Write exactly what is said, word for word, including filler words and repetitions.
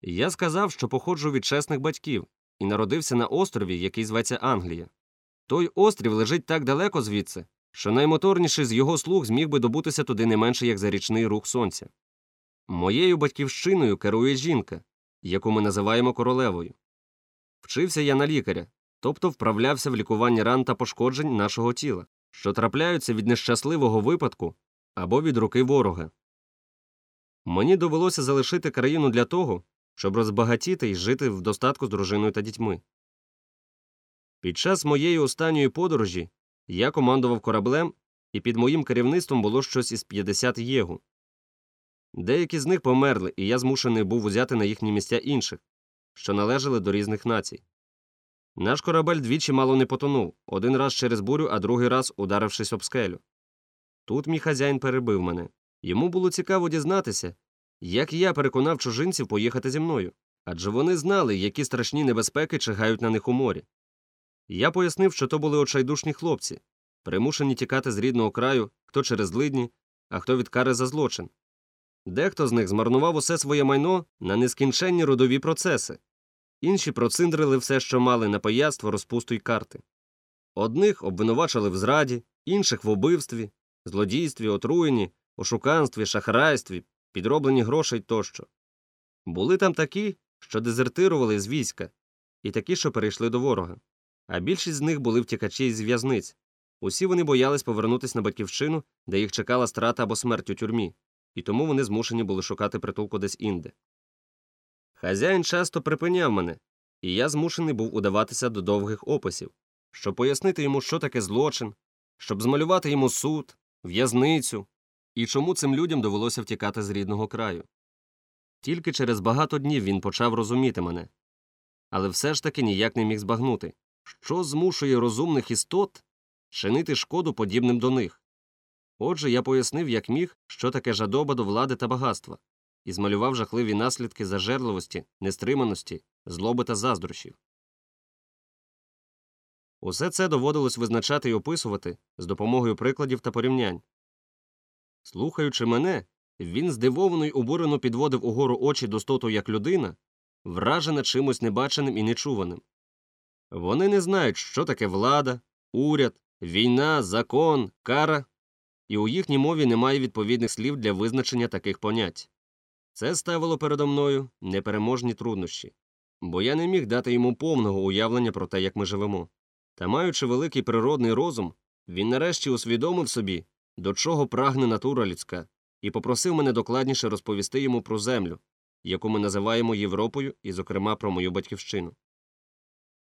Я сказав, що походжу від чесних батьків і народився на острові, який зветься Англія. Той острів лежить так далеко звідси, що наймоторніший з його слуг зміг би добутися туди не менше, як за річний рух сонця. Моєю батьківщиною керує жінка, яку ми називаємо королевою. Вчився я на лікаря, тобто вправлявся в лікуванні ран та пошкоджень нашого тіла, що трапляються від нещасливого випадку або від руки ворога. Мені довелося залишити країну для того, щоб розбагатіти і жити в достатку з дружиною та дітьми. Під час моєї останньої подорожі я командував кораблем, і під моїм керівництвом було щось із п'ятдесят єгу. Деякі з них померли, і я змушений був узяти на їхні місця інших, що належали до різних націй. Наш корабель двічі мало не потонув, один раз через бурю, а другий раз ударившись об скелю. Тут мій хазяїн перебив мене. Йому було цікаво дізнатися, як я переконав чужинців поїхати зі мною, адже вони знали, які страшні небезпеки чекають на них у морі. Я пояснив, що то були очайдушні хлопці, примушені тікати з рідного краю, хто через злидні, а хто від кари за злочин. Дехто з них змарнував усе своє майно на нескінченні родові процеси. Інші проциндрили все, що мали, на пияцтво, розпусту й карти. Одних обвинувачили в зраді, інших в убивстві, злодійстві, отруєнні, ошуканстві, шахрайстві, підробленні грошей тощо. Були там такі, що дезертирували з війська, і такі, що перейшли до ворога. А більшість з них були втікачі із в'язниць. Усі вони боялись повернутися на батьківщину, де їх чекала страта або смерть у тюрмі, і тому вони змушені були шукати притулку десь інде. Хазяїн часто припиняв мене, і я змушений був удаватися до довгих описів, щоб пояснити йому, що таке злочин, щоб змалювати йому суд, в'язницю, і чому цим людям довелося втікати з рідного краю. Тільки через багато днів він почав розуміти мене. Але все ж таки ніяк не міг збагнути, що змушує розумних істот чинити шкоду подібним до них. Отже, я пояснив, як міг, що таке жадоба до влади та багатства, і змалював жахливі наслідки зажерливості, нестриманості, злоби та заздрощів. Усе це доводилось визначати і описувати з допомогою прикладів та порівнянь. Слухаючи мене, він здивовано й обурено підводив угору очі достоту як людина, вражена чимось небаченим і нечуваним. Вони не знають, що таке влада, уряд, війна, закон, кара, і у їхній мові немає відповідних слів для визначення таких понять. Це ставило передо мною непереможні труднощі, бо я не міг дати йому повного уявлення про те, як ми живемо. Та маючи великий природний розум, він нарешті усвідомив собі, до чого прагне натура людська, і попросив мене докладніше розповісти йому про землю, яку ми називаємо Європою, і, зокрема, про мою батьківщину.